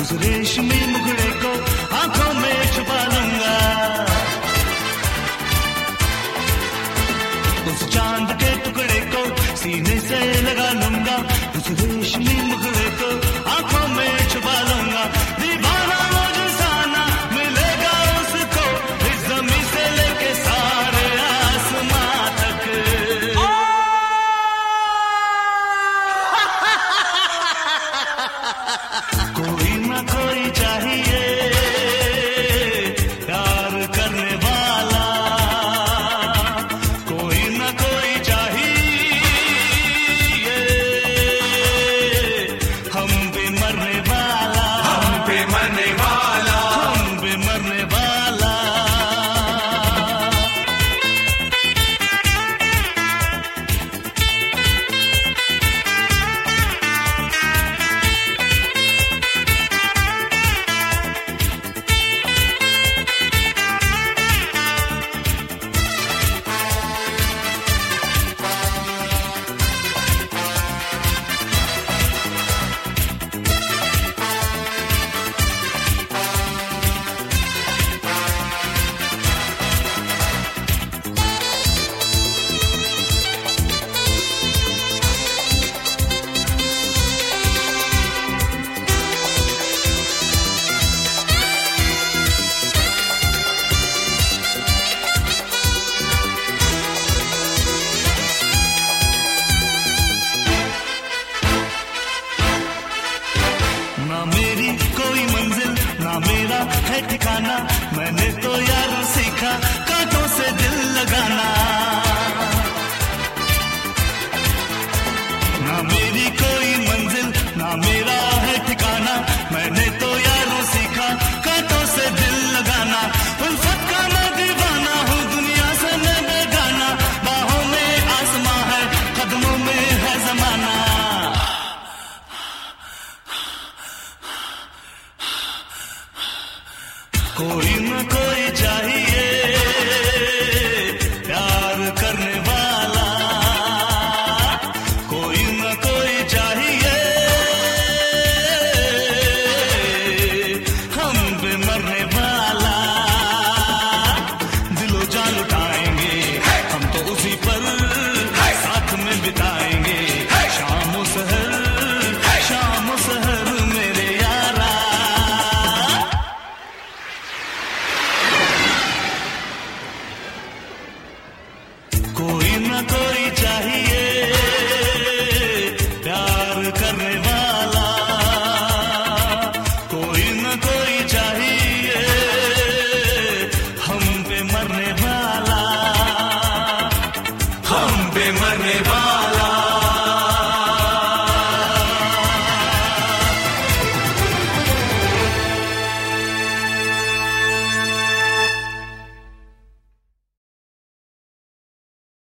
उस रेशमी मुखड़े को आंखों में छुपा लूंगा, उस चांद के टुकड़े को सीने से लगा लूंगा, उस रेशमी मुखड़े को आंखों में छुपा लूंगा। दीवाना मुझसाना मिलेगा उसको इस ज़मीं से लेके सारे आसमां तक। कोई ना कोई चाहिए प्यार करने वाला, कोई ना कोई चाहिए हम पे मरने वाला, हम पे मरने वाला, हम पे मरने वाला। ना मेरी कोई मंजिल ना मेरा है ठिकाना, मैंने तो यार सीखा कांटों से दिल लगाना। ना मेरी कोई मंजिल ना मेरा है ठिकाना, मैंने तो यार सीखा कांटों से दिल लगाना। उल्फत का मैं दीवाना हूँ, दुनिया से मैं बेगाना, बाहों में आसमां है कदमों में है जमाना। कोई न कोई चाहिए